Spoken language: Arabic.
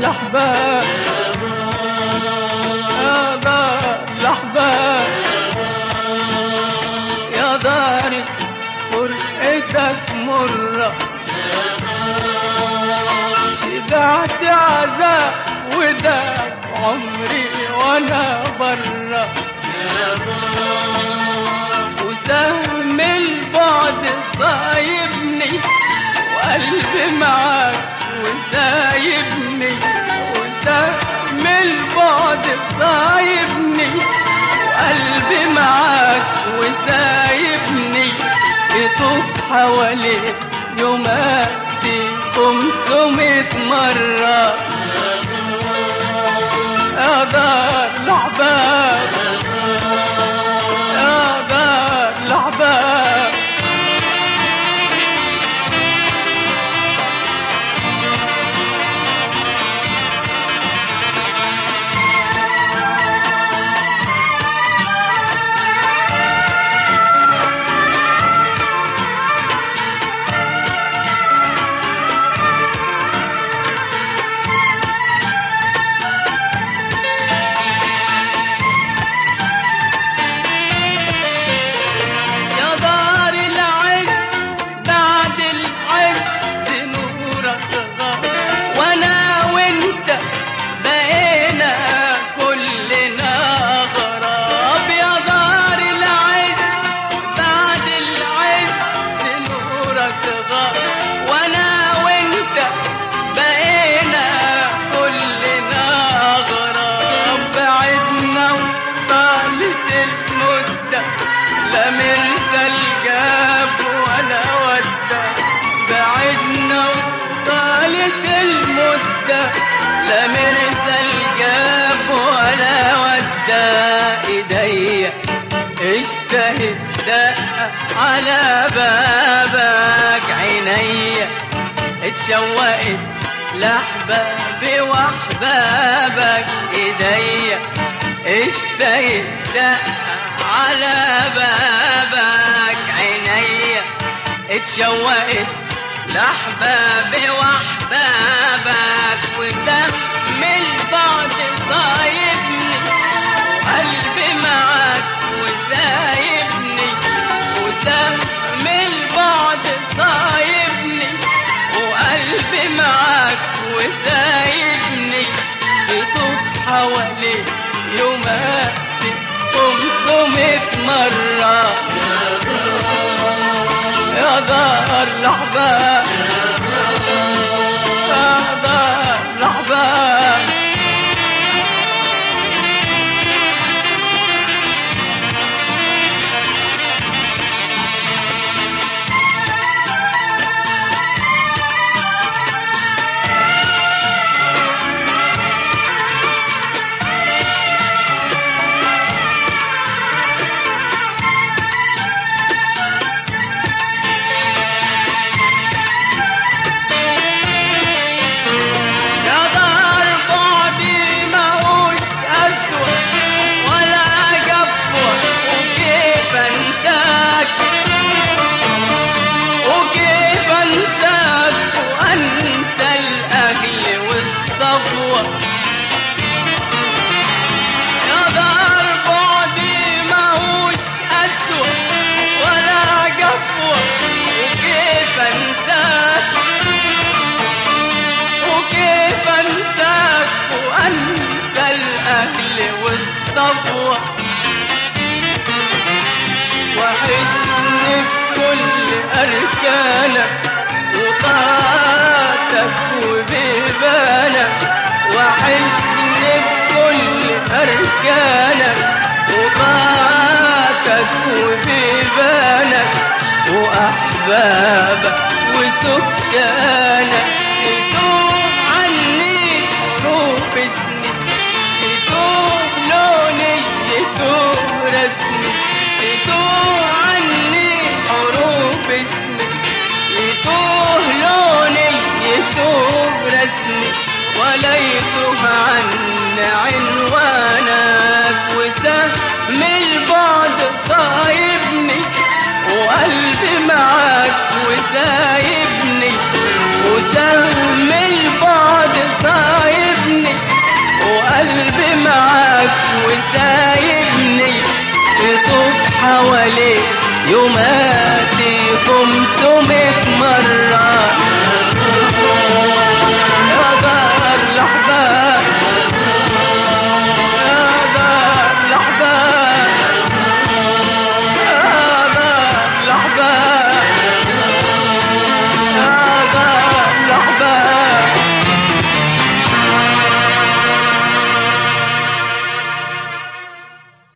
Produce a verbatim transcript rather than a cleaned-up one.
الأحباب، يا دار الأحباب، يا دار فرقتك مرة، شبعت عذاب وداك عمري وانا برا، وسهم البعد صايبني وقلبي معاك وسايبني، وسهم البعد صايبني وقلبي معاك وسايبني، يطوف حواليك يوماتي خمسمية مرة، يا دار الأحباب، يا دار الأحباب. لا مرسل جاب ولا ودى، بعدنا وطالت المدة، لا مرسل جاب ولا ودى، ايديا اشتهت دقة على بابك، عينيا اتشوقت لأحبابي وأحبابك، ايديا اشتهت دقة على بابك، عينيا اتشوقت لأحبابي وأحبابك، وسهم البعد صايبني وقلبي معاك وسايبني، وسهم البعد صايبني وقلبي معاك وسايبني، يطوف حواليك يوماتي خمسمية مرة، يا دار الأحباب، يا دار الأحباب. والصفوة وحشني بكل أركانك وطاعتك وبيبانك، وحشني بكل أركانك وطاعتك وبيبانك، وأحبابك وسكانك، يدوم عني حروف سنين، يدوم لوني يدوم رسمي، يدوم عني حروف سنين، يدوم لوني يدوم رسمي، ولا يدوم عني عنوانك، وسهم البعد صايبني وقلبي معاك وسايبني، وسهم البعد صايبني سايبني يطوف حواليه يوماتي خمسمية